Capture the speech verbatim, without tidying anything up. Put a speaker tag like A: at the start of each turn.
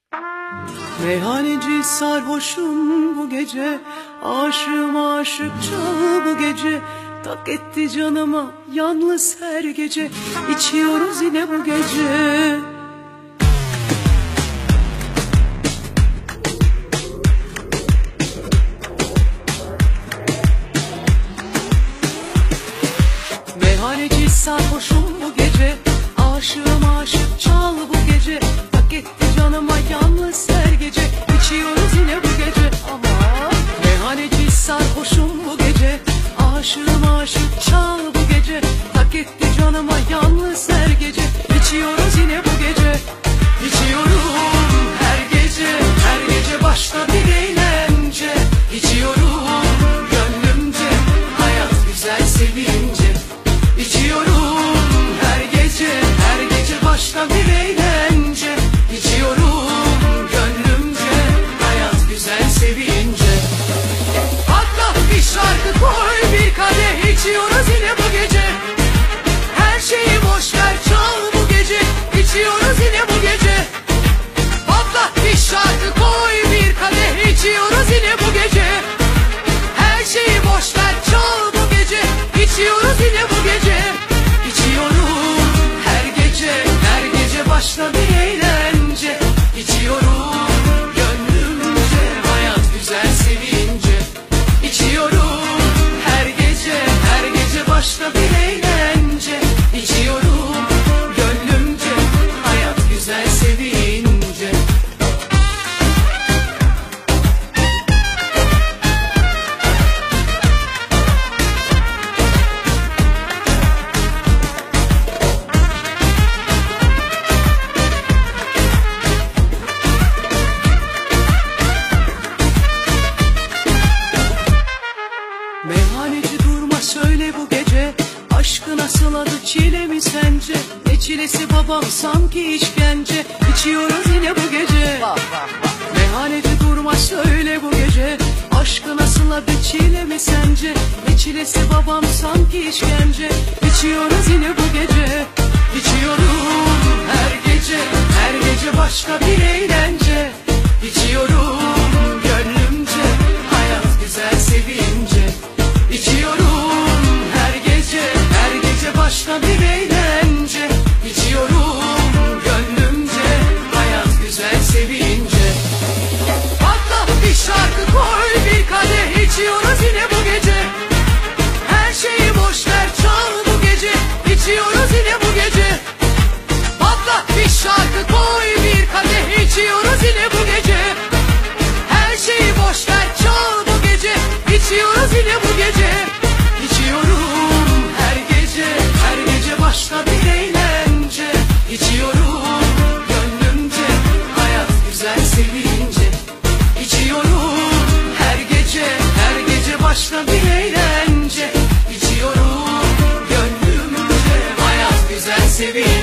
A: Meyhaneci sarhoşum bu gece, aşığım aşıkça bu gece. Tak etti canıma yalnız her gece, içiyoruz yine bu gece. Meyhaneci sarhoşum bu gece, aşığım aşık çal bu gece. Tak etti canıma yalnız her gece, içiyoruz yine bu gece. Ama meyhaneci sarhoşum bu gece, aşığım aşık çal bu gece. Tak etti canıma yalnız her gece, içiyoruz yine bu gece. İçiyorum her gece, her gece başta bir eğlence. İçiyorum gönlümce, hayat güzel sevince. İçiyorum her gece, her gece başta bir eğlence. İçiyorum gönlümce, hayat güzel sevince. Patlat bir şarkı koy bir kadeh, içiyoruz yine bu gece. Her şeyi boş ver çal bu gece, içiyoruz yine bu gece. Patlat bir şarkı koy bir kadeh, içiyoruz yine bu gece. Her şeyi boş ver çal bu gece, içiyoruz yine bu gece. İçiyorum her gece, her gece başta bir eğlence. İçiyorum gönlümce, hayat güzel sevince. İçiyorum her gece, her gece başta bir eğlence. İçiyorum gönlümce, hayat güzel sevince. Meyhaneci durma söyle bu gece, aşkı nasıl adı çile mi sence? Ne çilesi babam sanki işkence, içiyoruz yine bu gece. Meyhaneci durma söyle bu gece, aşkı nasıl adı çile mi sence? Ne çilesi babam sanki işkence, içiyoruz yine bu gece. İçiyorum her gece, her gece başka bir eğlence. İçiyorum gönlümce, hayat güzel sevince. İçiyorum her gece, her gece başka bir eğlence. İçiyorum gönlümce, hayat güzel sevince. Patlat bir şarkı koy bir kadeh, içiyoruz yine bu gece. Her şeyi boş ver çal bu gece, içiyoruz yine bu gece. Patlat bir şarkı koy bir kadeh, içiyoruz yine bu gece. Her şeyi boş ver çal bu gece, içiyoruz yine bu gece. İçiyorum her gece, her gece başka bir eğlence. İçiyorum gönlümce, hayat güzel sevince. İçiyorum her gece, her gece başka bir eğlence. İçiyorum gönlümce, hayat güzel sevince.